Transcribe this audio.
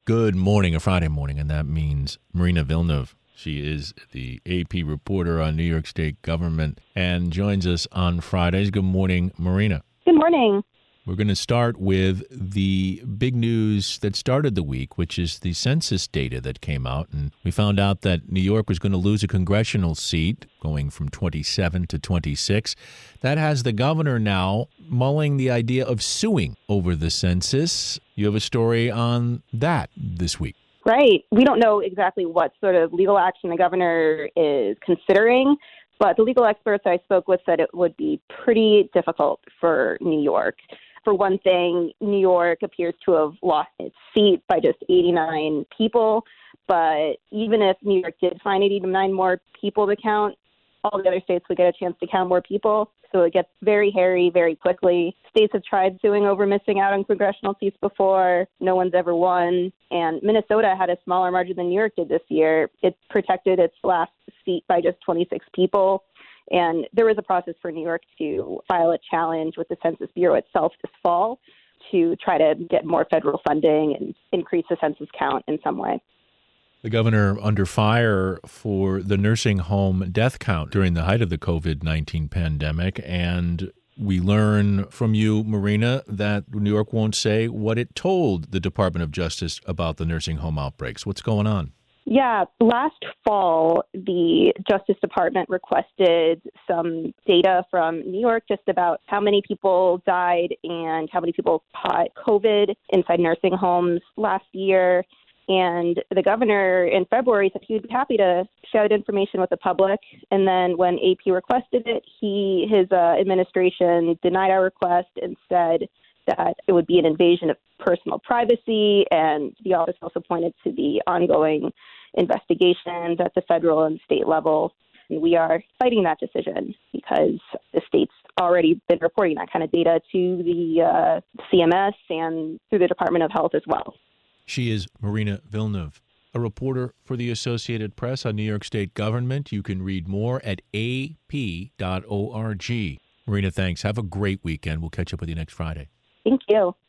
Good morning, a Friday morning, and that means Marina Villeneuve. She is the AP reporter on New York State government and joins us on Fridays. Good morning, Marina. Good morning. We're going to start with the big news that started the week, which is the census data that came out. And we found out that New York was going to lose a congressional seat, going from 27 to 26. That has the governor now mulling the idea of suing over the census. You have a story on that this week. Right. We don't know exactly what sort of legal action the governor is considering, but the legal experts I spoke with said it would be pretty difficult for New York. For one thing, New York appears to have lost its seat by just 89 people. But even if New York did find 89 more people to count, all the other states would get a chance to count more people. So it gets very hairy very quickly. States have tried suing over missing out on congressional seats before. No one's ever won. And Minnesota had a smaller margin than New York did this year. It protected its last seat by just 26 people. And there was a process for New York to file a challenge with the Census Bureau itself this fall to try to get more federal funding and increase the census count in some way. The governor under fire for the nursing home death count during the height of the COVID-19 pandemic. And we learn from you, Marina, that New York won't say what it told the Department of Justice about the nursing home outbreaks. What's going on? Yeah, last fall, the Justice Department requested some data from New York just about how many people died and how many people caught COVID inside nursing homes last year. And the governor in February said he would be happy to share that information with the public. And then when AP requested it, his administration denied our request and said that it would be an invasion of personal privacy. And the office also pointed to the ongoing investigations at the federal and state level. And we are fighting that decision because the state's already been reporting that kind of data to the CMS and through the Department of Health as well. She is Marina Villeneuve, a reporter for the Associated Press on New York State government. You can read more at ap.org. Marina, thanks. Have a great weekend. We'll catch up with you next Friday. Thank you.